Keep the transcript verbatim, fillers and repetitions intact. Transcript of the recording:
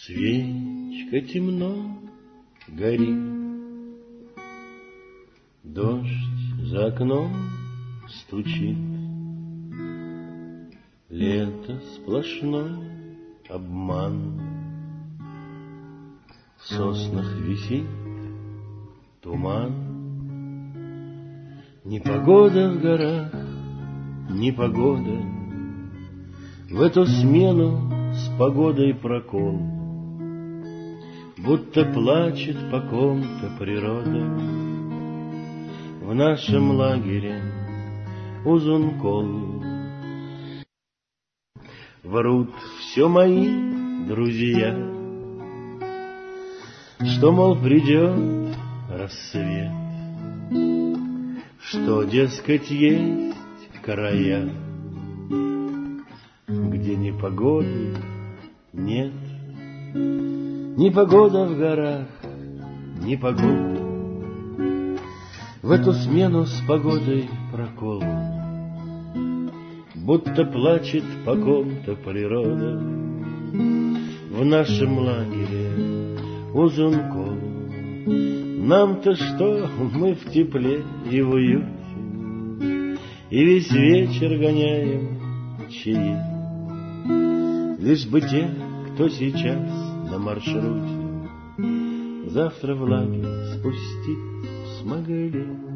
Свечка темно горит, дождь за окном стучит, лето сплошной обман. В соснах висит туман. Непогода в горах, непогода, в эту смену с погодой прокол. Будто плачет по ком-то природа. В нашем лагере Узункол. Врут все мои друзья, что, мол, придет рассвет, что, дескать, есть края, где ни погоды нет. Ни погода в горах, ни погода, в эту смену с погодой прокол. Будто плачет по ком-то природа. В нашем лагере Узункол. Нам-то что, мы в тепле и в уюте, и весь вечер гоняем чаи. Лишь бы те, кто сейчас на маршруте, завтра в лагерь спустить смогли.